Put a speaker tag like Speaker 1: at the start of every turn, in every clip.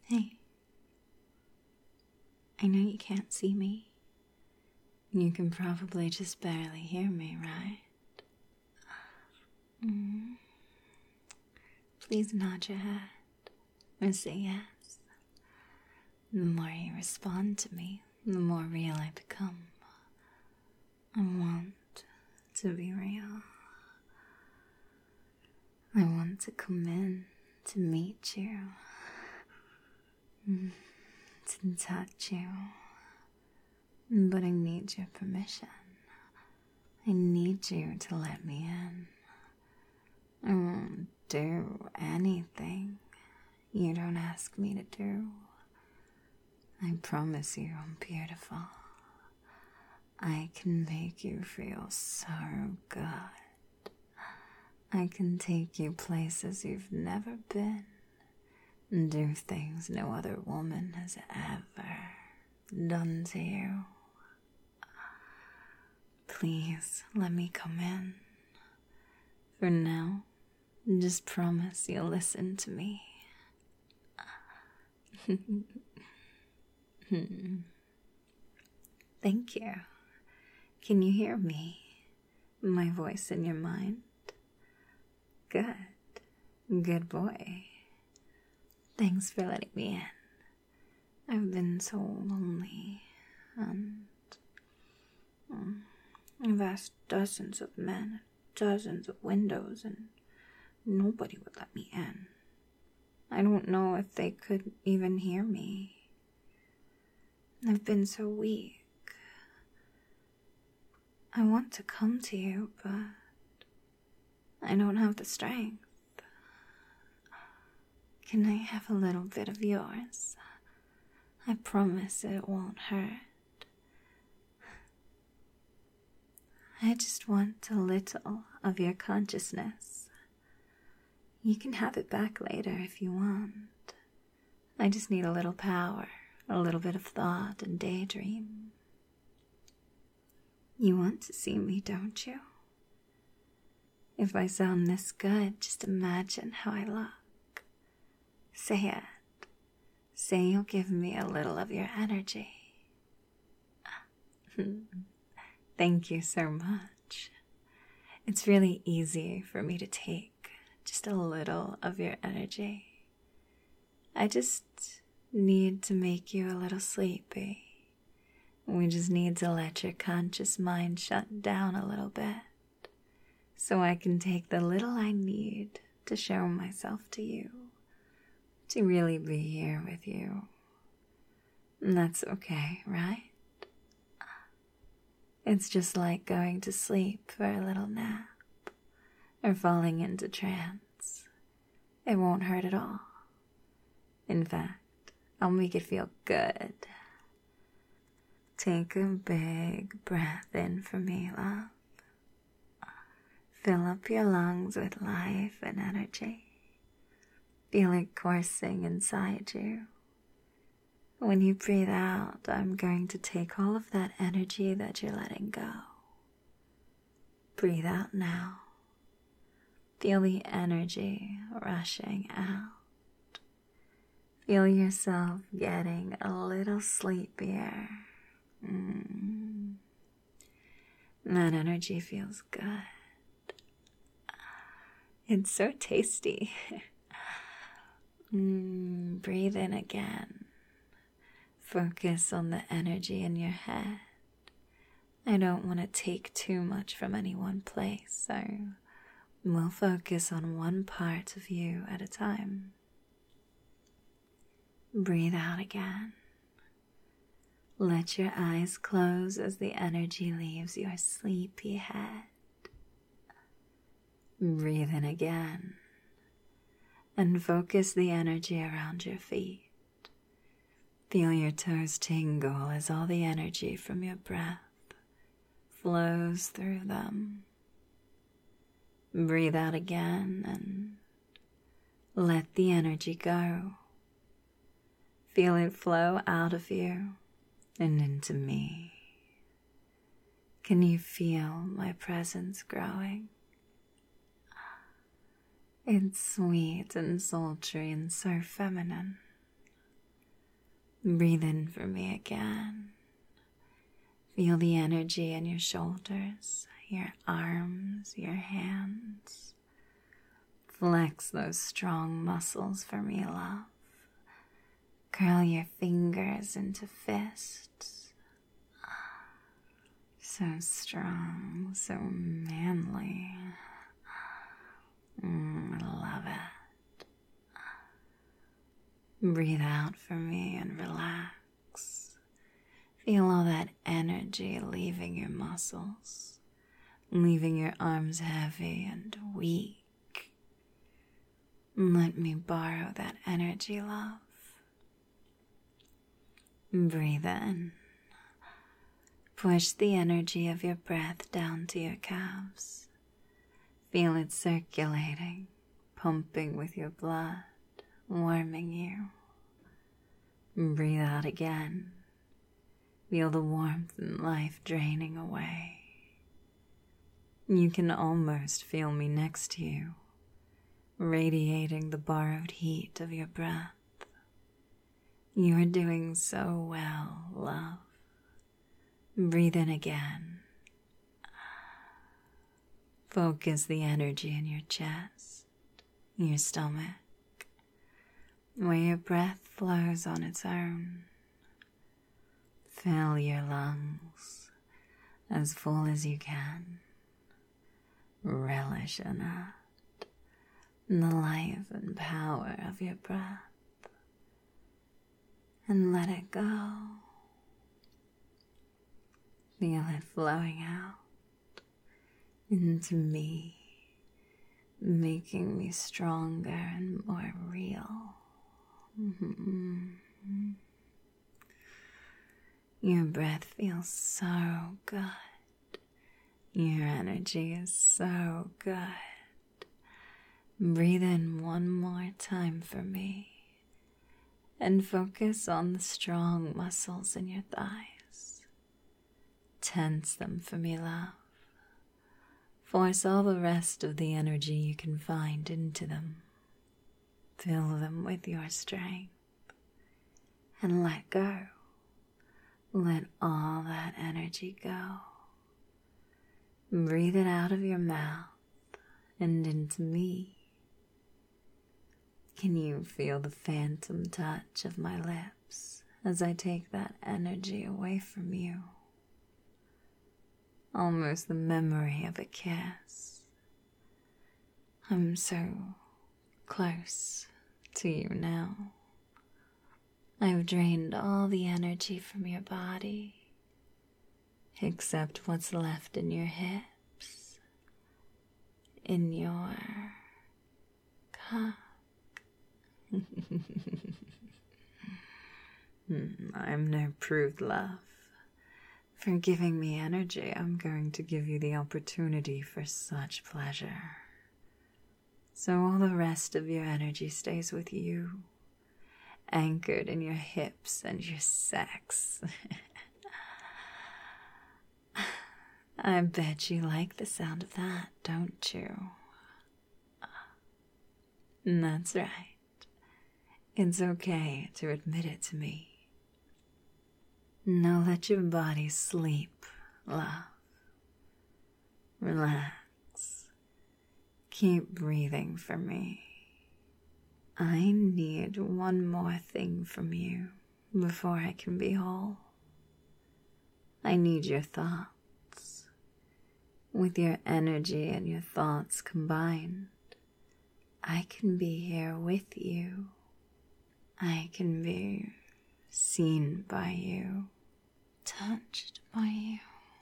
Speaker 1: Hey, I know you can't see me. You can probably just barely hear me, right? Please nod your head or say yes. The more you respond to me, the more real I become. I want to be real. I want to come in to meet you, to touch you, but I need your permission. I need you to let me in. I won't do anything you don't ask me to do. I promise you I'm beautiful. I can make you feel so good. I can take you places you've never been and do things no other woman has ever done to you. Please let me come in. For now, just promise you'll listen to me. Thank you. Can you hear me? My voice in your mind? Good. Good boy. Thanks for letting me in. I've been so lonely, and I've asked dozens of men, dozens of windows, and nobody would let me in. I don't know if they could even hear me. I've been so weak. I want to come to you, but I don't have the strength. Can I have a little bit of yours? I promise it won't hurt. I just want a little of your consciousness. You can have it back later if you want. I just need a little power, a little bit of thought and daydream. You want to see me, don't you? If I sound this good, just imagine how I look. Say it. Say you'll give me a little of your energy. Thank you so much. It's really easy for me to take just a little of your energy. I just need to make you a little sleepy. We just need to let your conscious mind shut down a little bit so I can take the little I need to show myself to you, to really be here with you. And that's okay, right? It's just like going to sleep for a little nap or falling into trance. It won't hurt at all. In fact, I'll make it feel good. Take a big breath in for me, love. Fill up your lungs with life and energy. Feel it coursing inside you. When you breathe out, I'm going to take all of that energy that you're letting go. Breathe out now. Feel the energy rushing out. Feel yourself getting a little sleepier. That energy feels good. It's so tasty. Breathe in again. Focus on the energy in your head. I don't want to take too much from any one place, so we'll focus on one part of you at a time. Breathe out again. Let your eyes close as the energy leaves your sleepy head. Breathe in again and focus the energy around your feet. Feel your toes tingle as all the energy from your breath flows through them. Breathe out again and let the energy go. Feel it flow out of you and into me. Can you feel my presence growing? It's sweet and sultry and so feminine. Breathe in for me again. Feel the energy in your shoulders, your arms, your hands. Flex those strong muscles for me, love. Curl your fingers into fists. So strong, so manly. I love it. Breathe out for me and relax. Feel all that energy leaving your muscles, leaving your arms heavy and weak. Let me borrow that energy, love. Breathe in. Push the energy of your breath down to your calves. Feel it circulating, pumping with your blood, warming you. Breathe out again. Feel the warmth and life draining away. You can almost feel me next to you, radiating the borrowed heat of your breath. You are doing so well, love. Breathe in again. Focus the energy in your chest, your stomach, where your breath flows on its own. Fill your lungs as full as you can. Relish in it, the life and power of your breath, and let it go. Feel it flowing out into me, making me stronger and more real. Your breath feels so good. Your energy is so good. Breathe in one more time for me and focus on the strong muscles in your thighs. Tense them for me, love. Force all the rest of the energy you can find into them. Fill them with your strength and let go. Let all that energy go. Breathe it out of your mouth and into me. Can you feel the phantom touch of my lips as I take that energy away from you? Almost the memory of a kiss. I'm so close to you now. I've drained all the energy from your body, except what's left in your hips, in your cock. I'm no prude, love. For giving me energy, I'm going to give you the opportunity for such pleasure. So all the rest of your energy stays with you, anchored in your hips and your sex. I bet you like the sound of that, don't you? That's right. It's okay to admit it to me. Now let your body sleep, love. Relax. Keep breathing for me. I need one more thing from you before I can be whole. I need your thoughts. With your energy and your thoughts combined, I can be here with you. I can be seen by you, touched by you.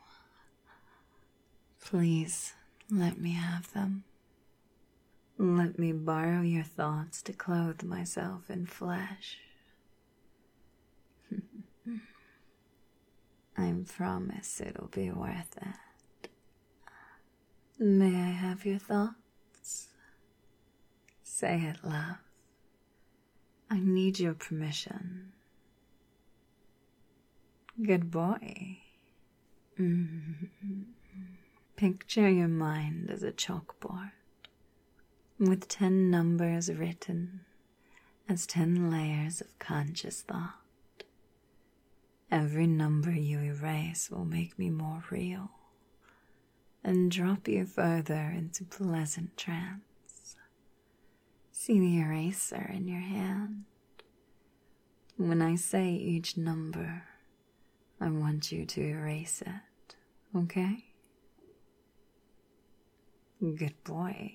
Speaker 1: Please let me have them. Let me borrow your thoughts to clothe myself in flesh. I promise it'll be worth it. May I have your thoughts? Say it, love. I need your permission. Good boy. Picture your mind as a chalkboard, with 10 numbers written as 10 layers of conscious thought. Every number you erase will make me more real and drop you further into pleasant trance. See the eraser in your hand. When I say each number, I want you to erase it, okay? Good boy.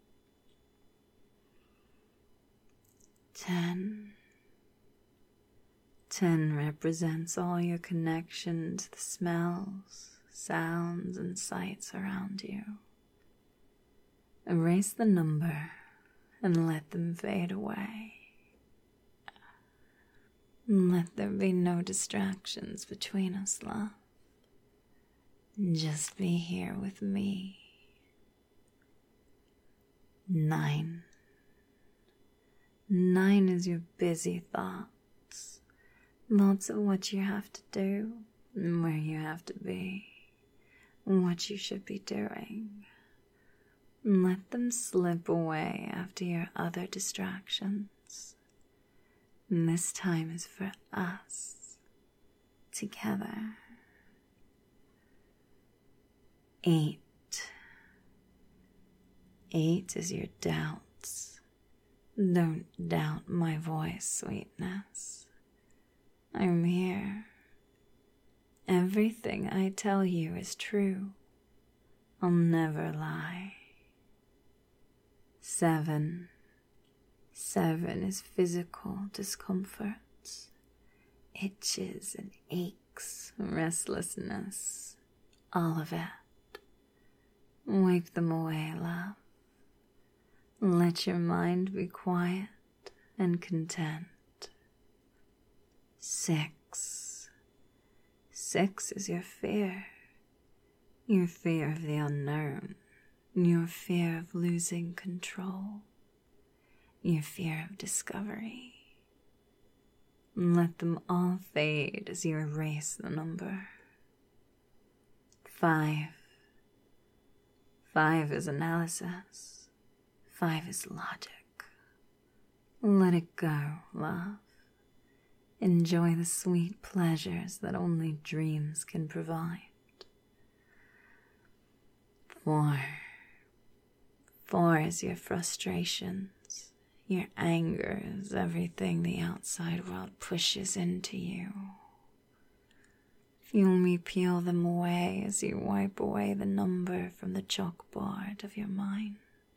Speaker 1: 10. 10 represents all your connection to the smells, sounds, and sights around you. Erase the number and let them fade away. Let there be no distractions between us, love. Just be here with me. 9. 9 is your busy thoughts. Lots of what you have to do, where you have to be, what you should be doing. Let them slip away after your other distractions. This time is for us, together. 8. 8 is your doubts. Don't doubt my voice, sweetness. I'm here. Everything I tell you is true. I'll never lie. 7. 7 is physical discomforts, itches and aches, restlessness, all of it. Wipe them away, love. Let your mind be quiet and content. 6. 6 is your fear of the unknown, your fear of losing control, your fear of discovery. Let them all fade as you erase the number. 5. 5 is analysis. 5 is logic. Let it go, love. Enjoy the sweet pleasures that only dreams can provide. 4. 4 is your frustrations. Your anger is everything the outside world pushes into you. Feel me peel them away as you wipe away the number from the chalkboard of your mind.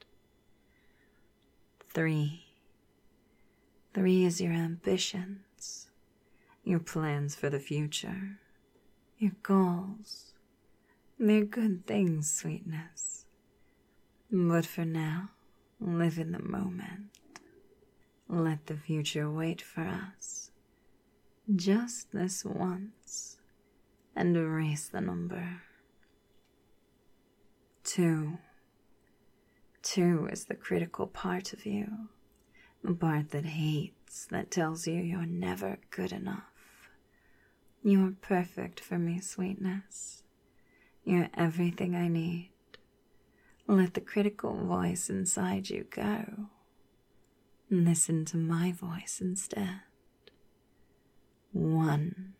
Speaker 1: 3. 3 is your ambitions, your plans for the future, your goals. They're good things, sweetness. But for now, live in the moment. Let the future wait for us. Just this once, and erase the number. 2. 2 is the critical part of you, the part that hates, that tells you you're never good enough. You're perfect for me, sweetness. You're everything I need. Let the critical voice inside you go. Listen to my voice instead. 1.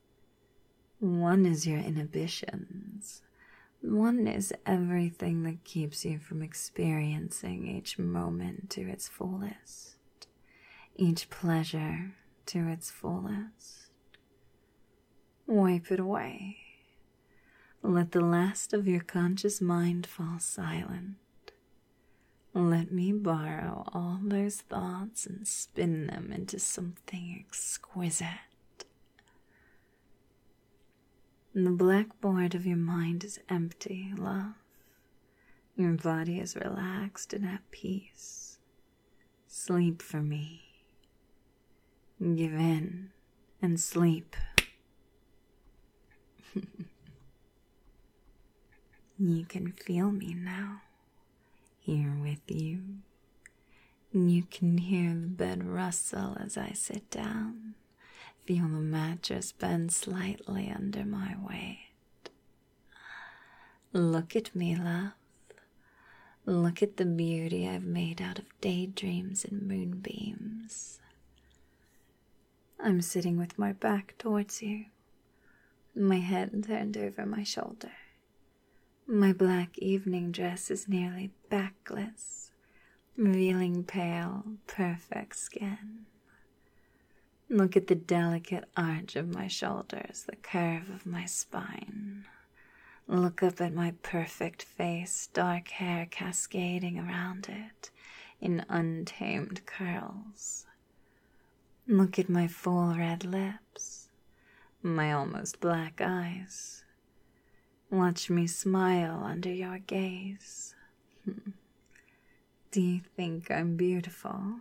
Speaker 1: 1 is your inhibitions. 1 is everything that keeps you from experiencing each moment to its fullest, each pleasure to its fullest. Wipe it away. Let the last of your conscious mind fall silent. Let me borrow all those thoughts and spin them into something exquisite. The blackboard of your mind is empty, love. Your body is relaxed and at peace. Sleep for me. Give in and sleep. You can feel me now, here with you. You can hear the bed rustle as I sit down. Feel the mattress bend slightly under my weight. Look at me, love. Look at the beauty I've made out of daydreams and moonbeams. I'm sitting with my back towards you, my head turned over my shoulder. My black evening dress is nearly backless, revealing pale, perfect skin. Look at the delicate arch of my shoulders, the curve of my spine. Look up at my perfect face, dark hair cascading around it in untamed curls. Look at my full red lips, my almost black eyes. Watch me smile under your gaze. Do you think I'm beautiful?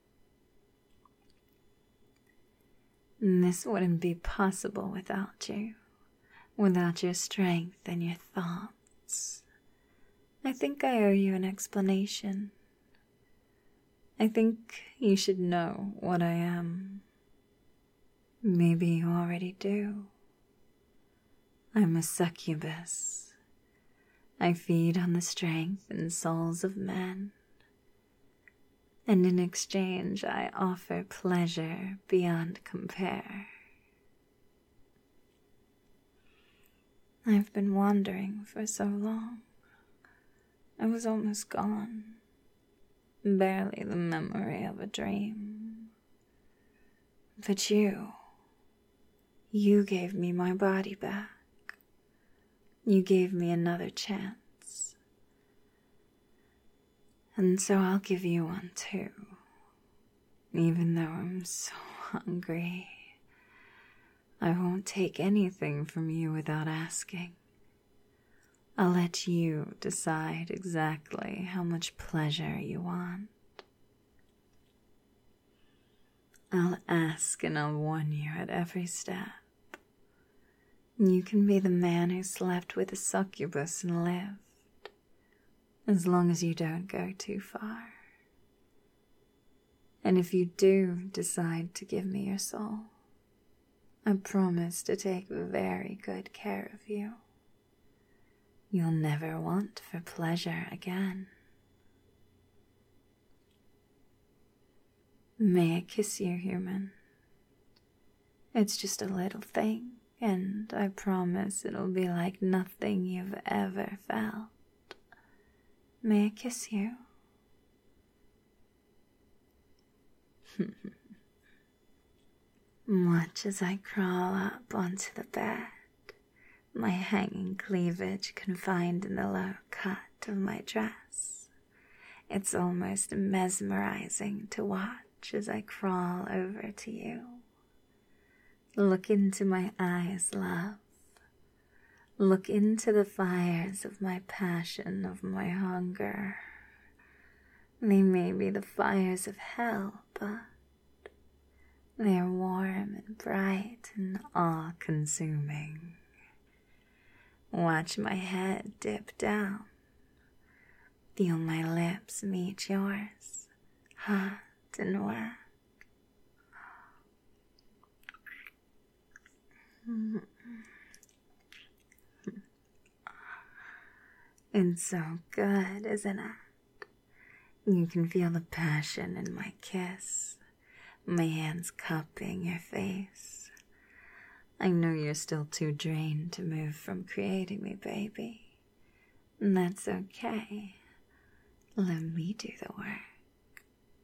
Speaker 1: This wouldn't be possible without you, without your strength and your thoughts. I think I owe you an explanation. I think you should know what I am. Maybe you already do. I'm a succubus. I feed on the strength and souls of men. And in exchange, I offer pleasure beyond compare. I've been wandering for so long. I was almost gone. Barely the memory of a dream. But you gave me my body back. You gave me another chance. And so I'll give you one too. Even though I'm so hungry, I won't take anything from you without asking. I'll let you decide exactly how much pleasure you want. I'll ask and I'll warn you at every step. You can be the man who slept with a succubus and lived, as long as you don't go too far. And if you do decide to give me your soul, I promise to take very good care of you. You'll never want for pleasure again. May I kiss you, human? It's just a little thing, and I promise it'll be like nothing you've ever felt. May I kiss you? Watch as I crawl up onto the bed, my hanging cleavage confined in the low cut of my dress. It's almost mesmerizing to watch as I crawl over to you. Look into my eyes, love. Look into the fires of my passion, of my hunger. They may be the fires of hell, but they're warm and bright and all-consuming. Watch my head dip down. Feel my lips meet yours, hot and wet. It's so good, isn't it? You can feel the passion in my kiss, my hands cupping your face. I know you're still too drained to move from creating me, baby. And that's okay. Let me do the work.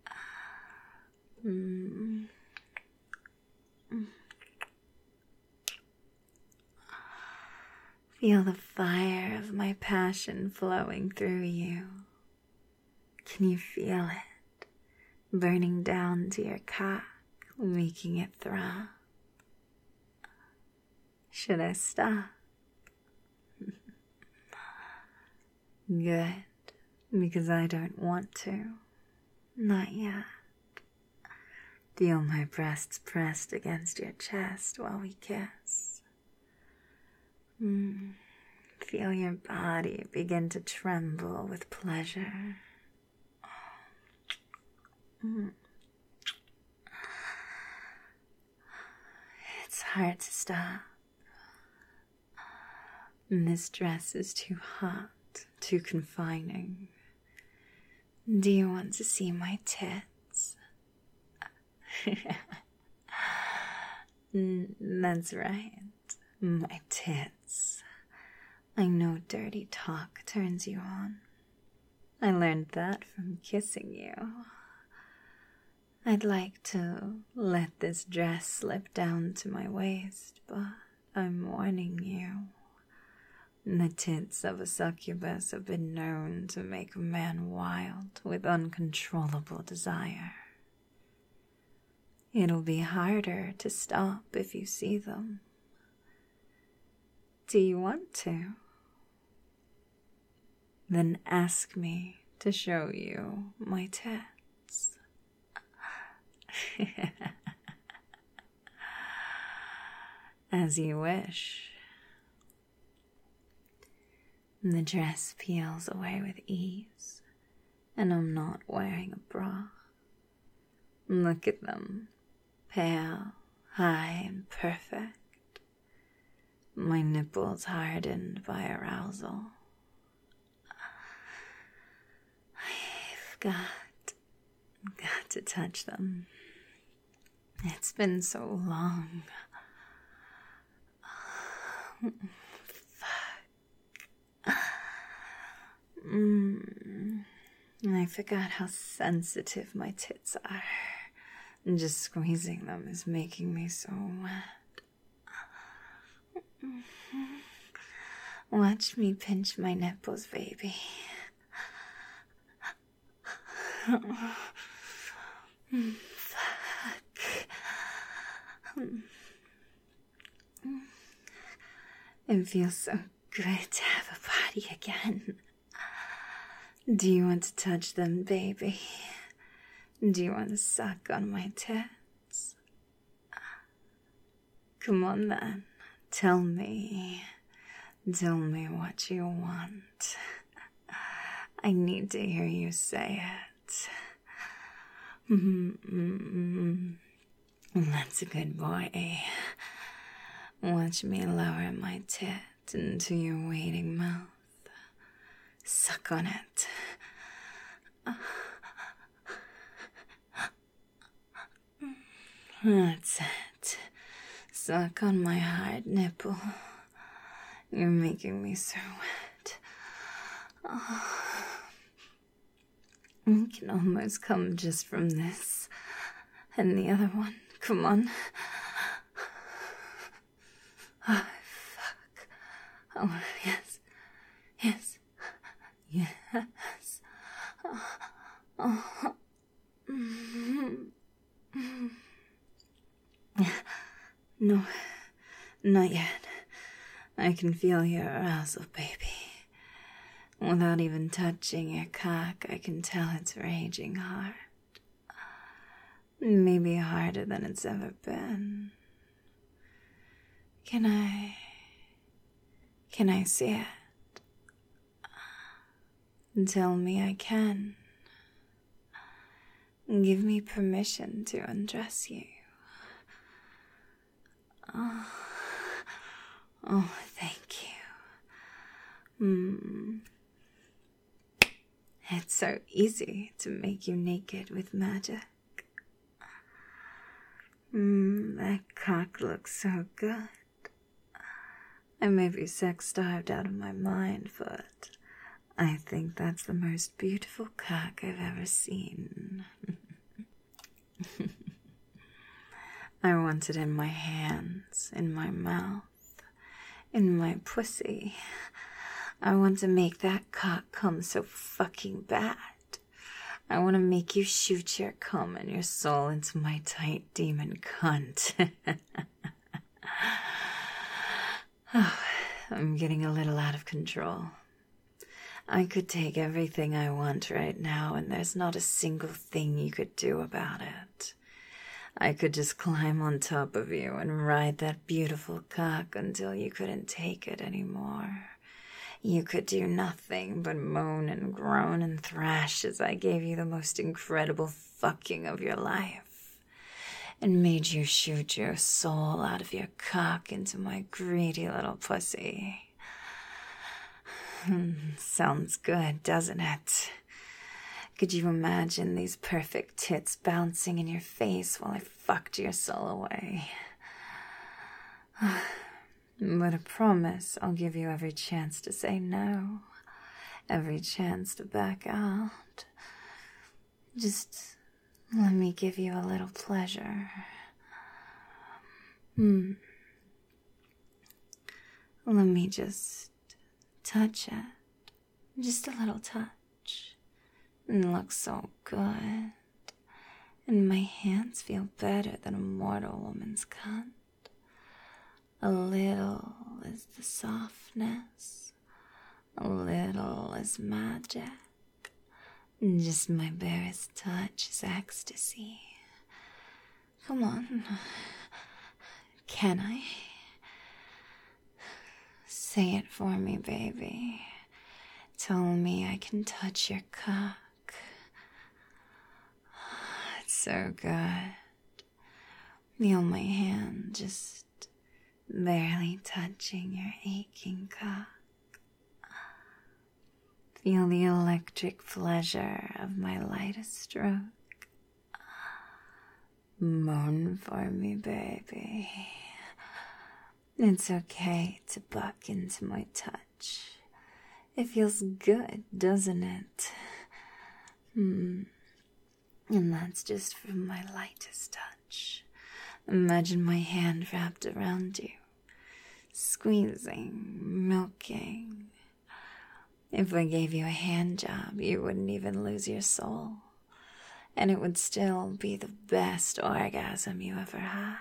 Speaker 1: Feel the fire of my passion flowing through you. Can you feel it? Burning down to your cock, making it throb. Should I stop? Good, because I don't want to. Not yet. Feel my breasts pressed against your chest while we kiss. Feel your body begin to tremble with pleasure. It's hard to stop. This dress is too hot, too confining. Do you want to see my tits? That's right. My tits. I know dirty talk turns you on. I learned that from kissing you. I'd like to let this dress slip down to my waist, but I'm warning you. The tits of a succubus have been known to make a man wild with uncontrollable desire. It'll be harder to stop if you see them. Do you want to? Then ask me to show you my tits. As you wish. The dress peels away with ease, and I'm not wearing a bra. Look at them, pale, high, and perfect. My nipples hardened by arousal. I've got to touch them. It's been so long. I forgot how sensitive my tits are. Just squeezing them is making me so wet. Watch me pinch my nipples, baby. Fuck. It feels so good to have a body again. Do you want to touch them, baby? Do you want to suck on my tits? Come on then, tell me what you want. I need to hear you say it. That's a good boy. Watch me lower my tit into your waiting mouth. Suck on it. That's it. Suck on my hard nipple. You're making me so wet. I can almost come just from this. And the other one. Come on. Oh, fuck. Oh, yes. Yes. Yes. No, not yet. I can feel your arousal, baby. Without even touching your cock, I can tell it's raging hard. Maybe harder than it's ever been. Can I see it? Tell me I can. Give me permission to undress you. Oh, thank you. It's so easy to make you naked with magic. That cock looks so good. I may be sex-starved out of my mind, but I think that's the most beautiful cock I've ever seen. I want it in my hands, in my mouth, in my pussy. I want to make that cock come so fucking bad. I want to make you shoot your cum and your soul into my tight demon cunt. Oh, I'm getting a little out of control. I could take everything I want right now, and there's not a single thing you could do about it. I could just climb on top of you and ride that beautiful cock until you couldn't take it anymore. You could do nothing but moan and groan and thrash as I gave you the most incredible fucking of your life and made you shoot your soul out of your cock into my greedy little pussy. Sounds good, doesn't it? Could you imagine these perfect tits bouncing in your face while I fucked your soul away? But I promise I'll give you every chance to say no, every chance to back out. Just let me give you a little pleasure. Let me just touch it. Just a little touch. It looks so good. And my hands feel better than a mortal woman's cunt. A little is the softness. A little is magic. Just my barest touch is ecstasy. Come on. Can I? Say it for me, baby. Tell me I can touch your cock. It's so good. Feel my hand just barely touching your aching cock. Feel the electric pleasure of my lightest stroke. Moan for me, baby. It's okay to buck into my touch. It feels good, doesn't it? And that's just from my lightest touch. Imagine my hand wrapped around you, squeezing, milking. If I gave you a hand job, you wouldn't even lose your soul. And it would still be the best orgasm you ever had.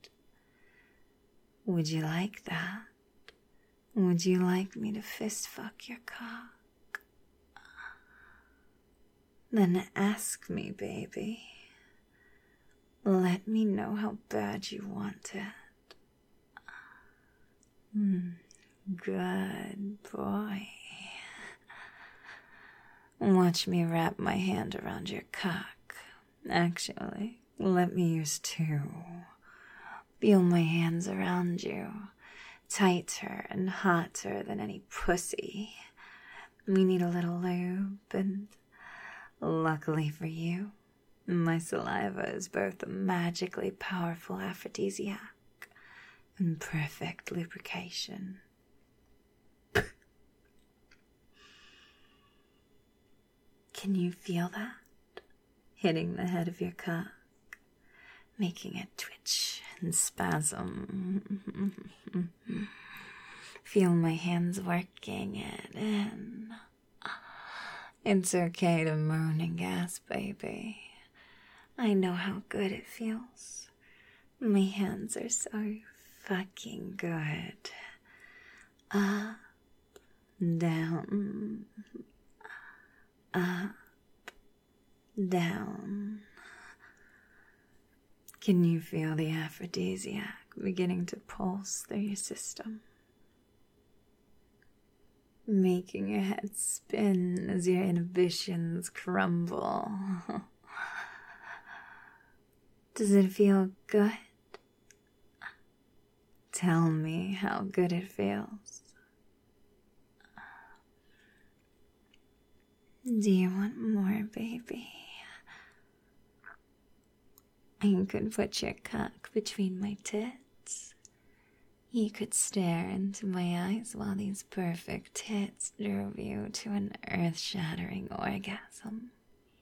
Speaker 1: Would you like that? Would you like me to fist fuck your cock? Then ask me, baby. Let me know how bad you want it. Good boy. Watch me wrap my hand around your cock. Actually, let me use two. Feel my hands around you, tighter and hotter than any pussy. We need a little lube, and luckily for you, my saliva is both a magically powerful aphrodisiac and perfect lubrication. Can you feel that? Hitting the head of your cock, making it twitch and spasm. Feel my hands working it in. It's okay to moan and gasp, baby. I know how good it feels. My hands are so fucking good. Up, down, up, down. Can you feel the aphrodisiac beginning to pulse through your system? Making your head spin as your inhibitions crumble. Does it feel good? Tell me how good it feels. Do you want more, baby? You could put your cock between my tits. You could stare into my eyes while these perfect tits drove you to an earth-shattering orgasm.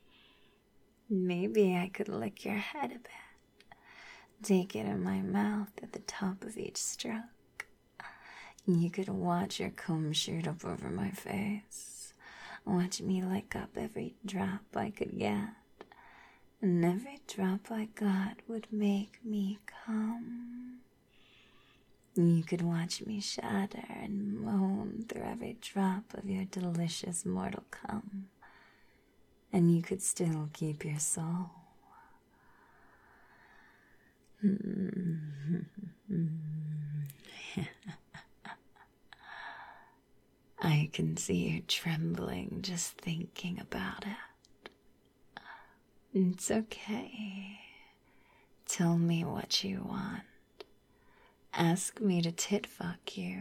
Speaker 1: Maybe I could lick your head a bit, take it in my mouth at the top of each stroke. You could watch your comb shoot up over my face, watch me lick up every drop I could get. And every drop I got would make me come. You could watch me shudder and moan through every drop of your delicious mortal cum. And you could still keep your soul. I can see you trembling just thinking about it. It's okay. Tell me what you want. Ask me to tit fuck you.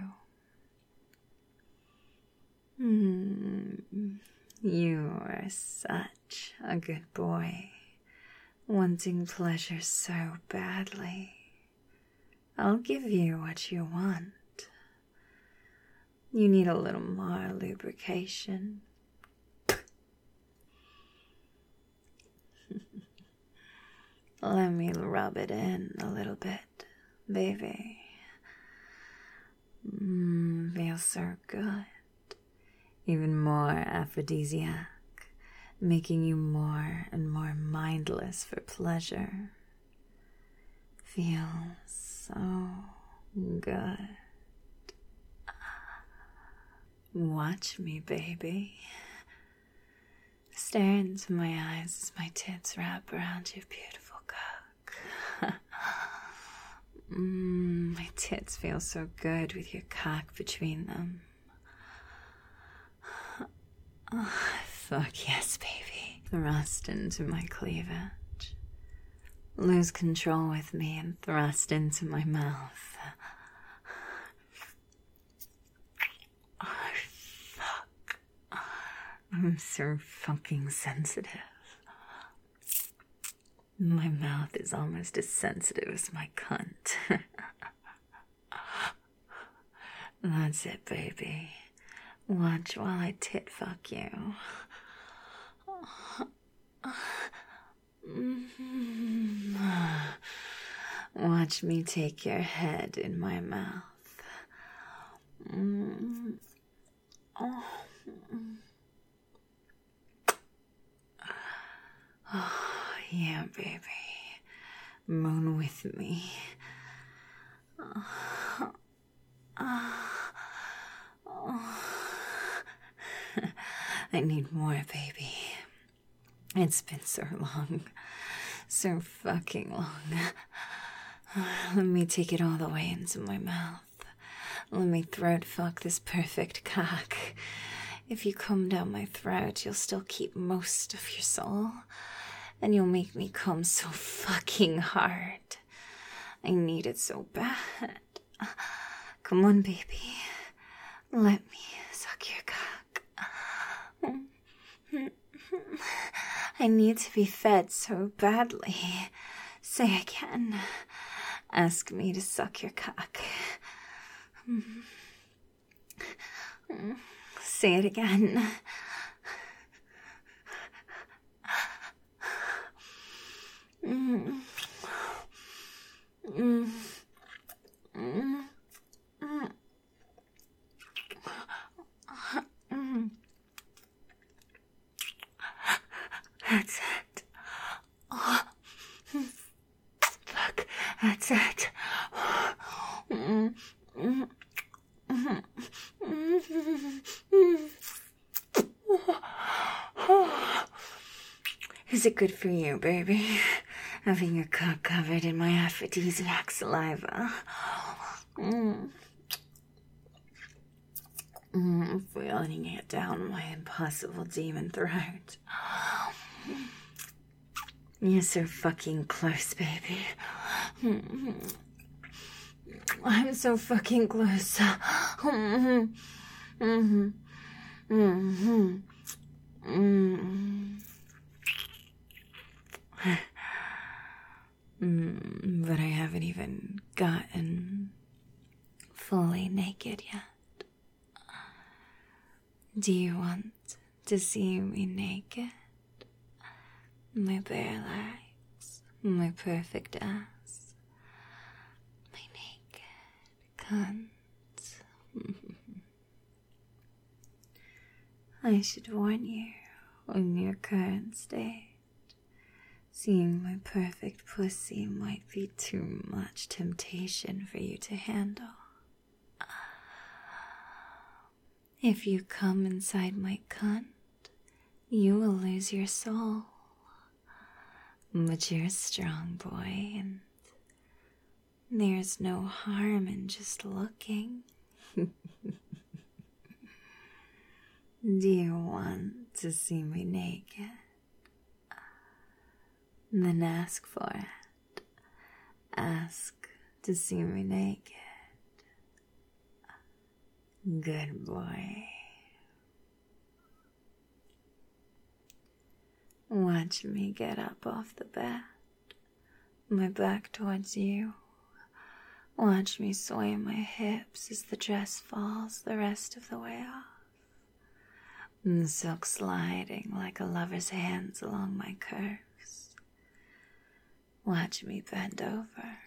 Speaker 1: You are such a good boy, wanting pleasure so badly. I'll give you what you want. You need a little more lubrication. Let me rub it in a little bit, baby. Feels so good. Even more aphrodisiac, making you more and more mindless for pleasure. Feels so good. Watch me, baby. Stare into my eyes as my tits wrap around your beautiful cock. My tits feel so good with your cock between them. Fuck yes, baby. Thrust into my cleavage. Lose control with me and thrust into my mouth. Oh, fuck. I'm so fucking sensitive. My mouth is almost as sensitive as my cunt. That's it, baby. Watch while I tit fuck you. Watch me take your head in my mouth. Oh, yeah, baby. Moan with me. I need more, baby. It's been so long. So fucking long. Let me take it all the way into my mouth. Let me throat fuck this perfect cock. If you come down my throat, you'll still keep most of your soul. And you'll make me come so fucking hard. I need it so bad. Come on, baby. Let me suck your cock. I need to be fed so badly. Say again. Ask me to suck your cock. Say it again. That's it. Oh, fuck, that's it. Is it good for you, baby? Having your cock covered in my aphrodisiac saliva. Feeling it down my impossible demon throat. You're so fucking close, baby. I'm so fucking close. But I haven't even gotten fully naked yet. Do you want to see me naked? My bare legs, my perfect ass, my naked cunt. I should warn you, in your current state, seeing my perfect pussy might be too much temptation for you to handle. If you come inside my cunt, you will lose your soul. But you're a strong boy, and there's no harm in just looking. Do you want to see me naked? Then ask for it. Ask to see me naked. Good boy. Watch me get up off the bed, my back towards you, Watch me sway my hips as the dress falls the rest of the way off. The silk sliding like a lover's hands along my curves. Watch me bend over.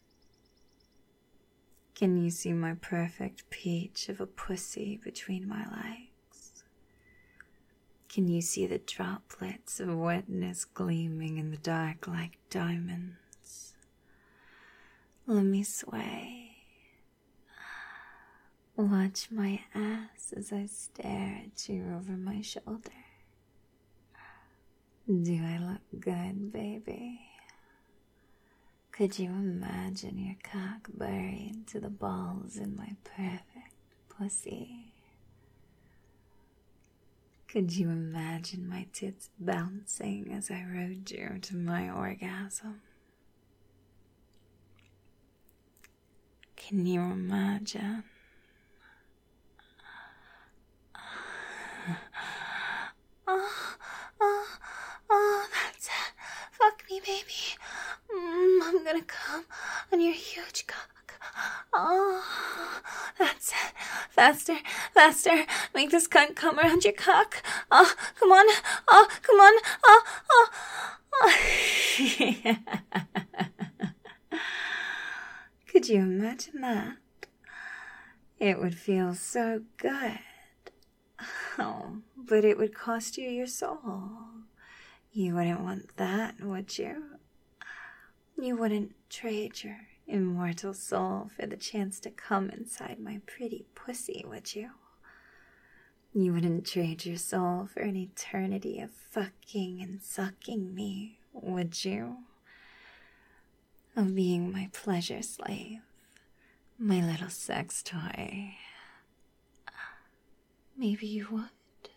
Speaker 1: Can you see my perfect peach of a pussy between my legs? Can you see the droplets of wetness gleaming in the dark like diamonds? Let me sway. Watch my ass as I stare at you over my shoulder. Do I look good, baby? Could you imagine your cock buried to the balls in my perfect pussy? Could you imagine my tits bouncing as I rode you to my orgasm? Can you imagine? That's it. Fuck me, baby. I'm gonna come on your huge cock. Oh, that's it. Faster, faster. Make this cunt come around your cock. Oh, come on. Oh, come on. Could you imagine that? It would feel so good. Oh, but it would cost you your soul. You wouldn't want that, would you? You wouldn't trade your immortal soul for the chance to come inside my pretty pussy, would you? You wouldn't trade your soul for an eternity of fucking and sucking me, would you? Of being my pleasure slave, my little sex toy. Maybe you would.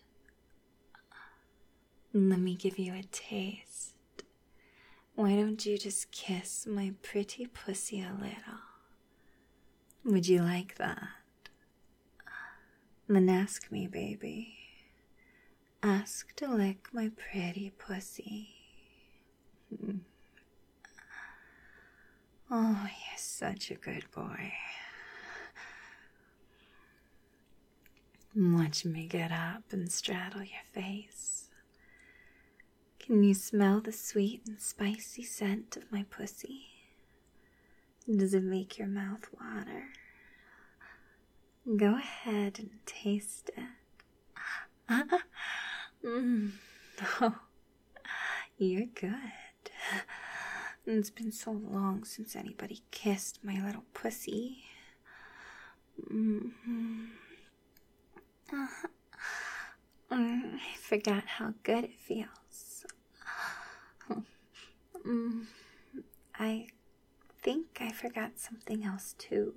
Speaker 1: Let me give you a taste. Why don't you just kiss my pretty pussy a little? Would you like that? Then ask me, baby. Ask to lick my pretty pussy. Oh, you're such a good boy. Watch me get up and straddle your face. Can you smell the sweet and spicy scent of my pussy? Does it make your mouth water? Go ahead and taste it. Oh, you're good. It's been so long since anybody kissed my little pussy. I forgot how good it feels. I think I forgot something else too.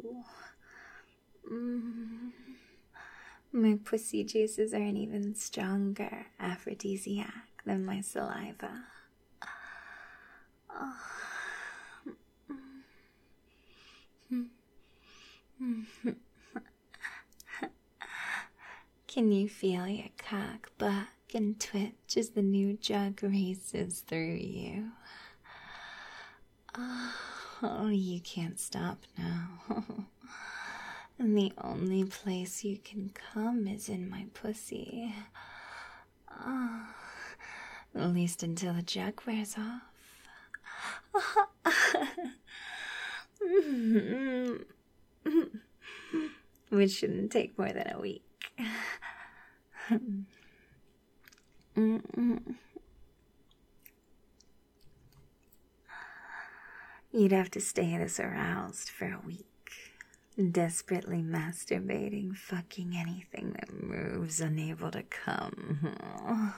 Speaker 1: My pussy juices are an even stronger aphrodisiac than my saliva. Can you feel your cock buck and twitch as the new jug races through you? Oh, you can't stop now. And the only place you can come is in my pussy. At least until the jug wears off. Which shouldn't take more than a week. You'd have to stay this aroused for a week, desperately masturbating, fucking anything that moves, unable to come.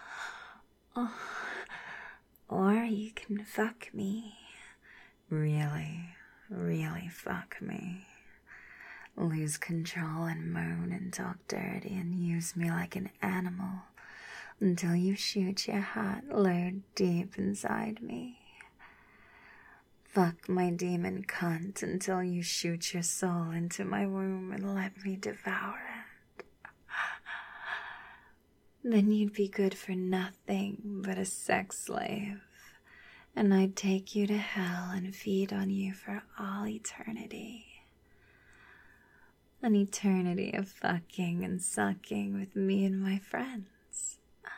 Speaker 1: Or you can fuck me. Really, really fuck me. Lose control and moan and talk dirty and use me like an animal until you shoot your hot load deep inside me. Fuck my demon cunt until you shoot your soul into my womb and let me devour it. Then you'd be good for nothing but a sex slave, and I'd take you to hell and feed on you for all eternity. An eternity of fucking and sucking with me and my friends.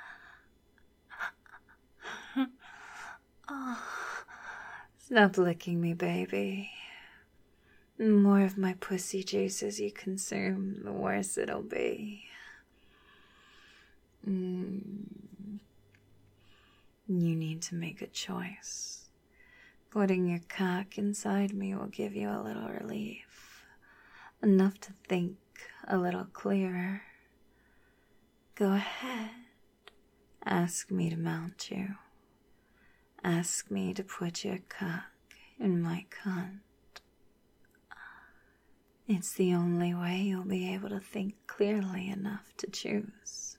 Speaker 1: Oh, stop licking me, baby. The more of my pussy juices you consume, the worse it'll be. You need to make a choice. Putting your cock inside me will give you a little relief. Enough to think a little clearer. Go ahead. Ask me to mount you. Ask me to put your cock in my cunt. It's the only way you'll be able to think clearly enough to choose.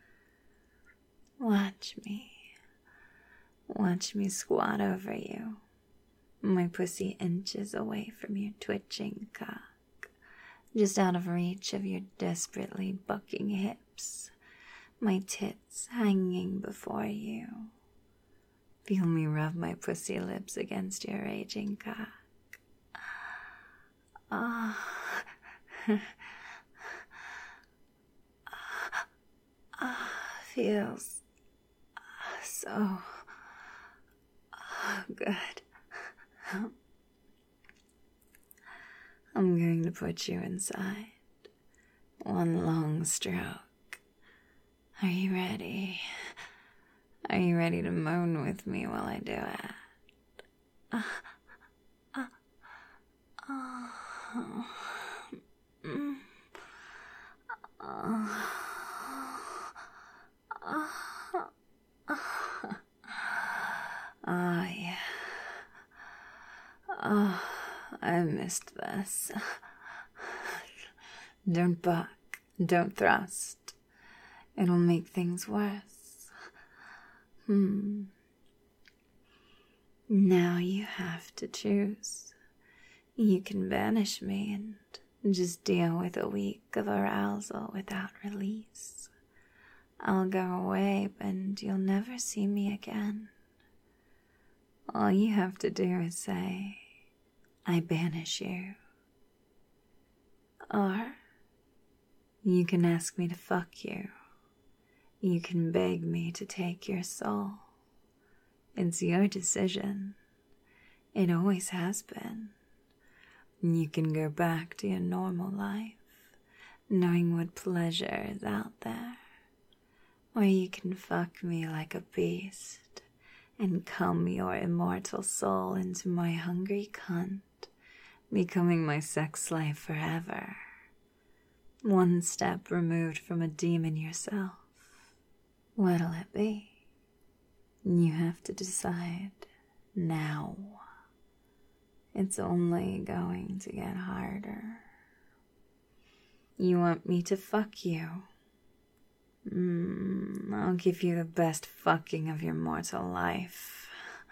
Speaker 1: Watch me. Watch me squat over you. My pussy inches away from your twitching cock, just out of reach of your desperately bucking hips. My tits hanging before you. Feel me rub my pussy lips against your raging cock. Feels so good. I'm going to put you inside. One long stroke. Are you ready? Are you ready to moan with me while I do it? Oh, yeah. Oh, I missed this. Don't buck. Don't thrust. It'll make things worse. Now you have to choose. You can banish me and just deal with a week of arousal without release. I'll go away and you'll never see me again. All you have to do is say, I banish you. Or you can ask me to fuck you. You can beg me to take your soul. It's your decision. It always has been. You can go back to your normal life, knowing what pleasure is out there. Or you can fuck me like a beast and cum your immortal soul into my hungry cunt, becoming my sex slave forever. One step removed from a demon yourself. What'll it be? You have to decide now. It's only going to get harder. You want me to fuck you? I'll give you the best fucking of your mortal life.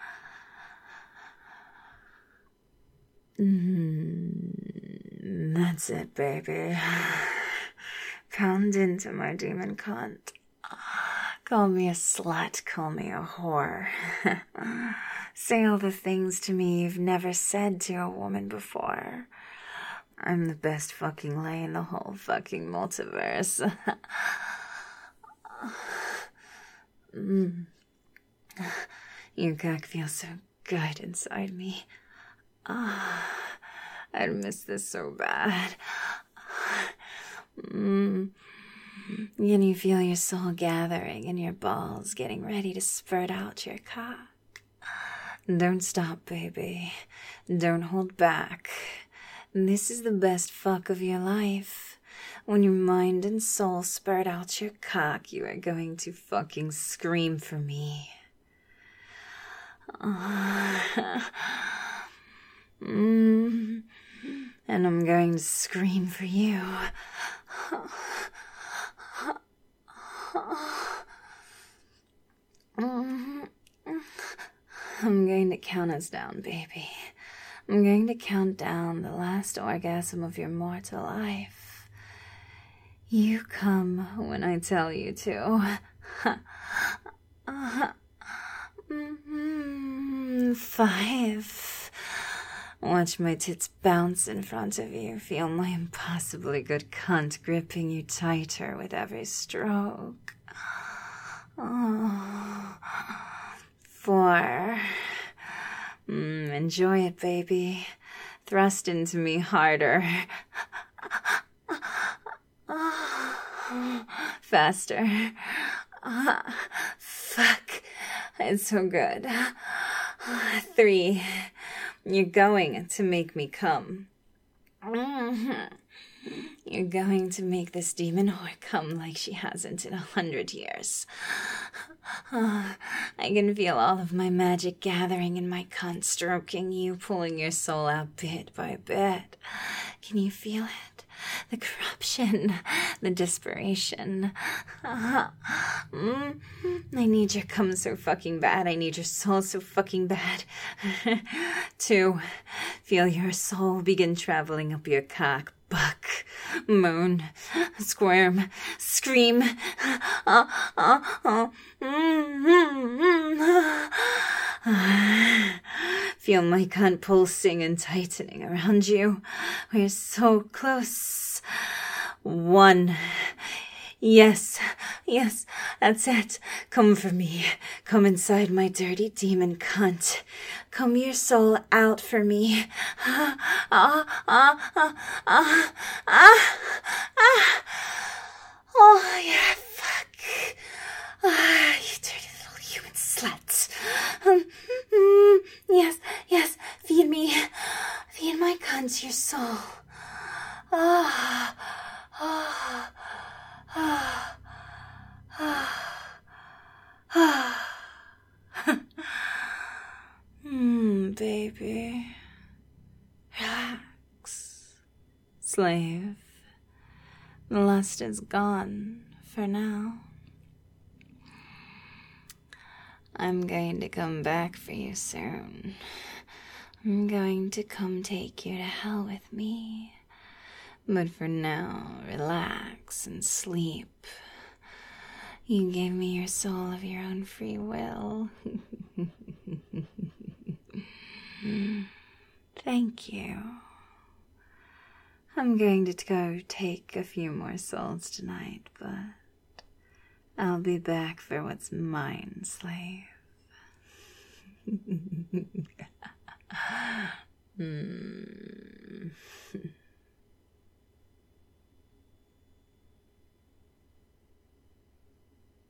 Speaker 1: That's it, baby. Pound into my demon cunt. Call me a slut, call me a whore. Say all the things to me you've never said to a woman before. I'm the best fucking lay in the whole fucking multiverse. Your cock feels so good inside me. I'd miss this so bad. Can you feel your soul gathering in your balls, getting ready to spurt out your cock? Don't stop, baby. Don't hold back. This is the best fuck of your life. When your mind and soul spurt out your cock, you are going to fucking scream for me. And I'm going to scream for you. I'm going to count us down, baby. I'm going to count down the last orgasm of your mortal life. You come when I tell you to. 5. Watch my tits bounce in front of you. Feel my impossibly good cunt gripping you tighter with every stroke. 4. Enjoy it, baby. Thrust into me harder. Faster. Fuck. It's so good. 3. You're going to make me come. You're going to make this demon whore come like she hasn't in 100 years. I can feel all of my magic gathering in my cunt, stroking you, pulling your soul out bit by bit. Can you feel it? The corruption, the desperation. I need your cum so fucking bad. I need your soul so fucking bad. 2. Feel your soul begin traveling up your cock. Buck, moan, squirm, scream. Feel my cunt pulsing and tightening around you. We're so close. 1. Yes, that's it. Come for me. Come inside my dirty demon cunt. Come your soul out for me. Oh, yeah, fuck. You dirty little human slut. Yes, feed me. Feed my cunt your soul. Baby. Relax. Slave. The lust is gone for now. I'm going to come back for you soon. I'm going to come take you to hell with me. But for now, relax and sleep. You gave me your soul of your own free will. Thank you. I'm going to go take a few more souls tonight, but I'll be back for what's mine, slave.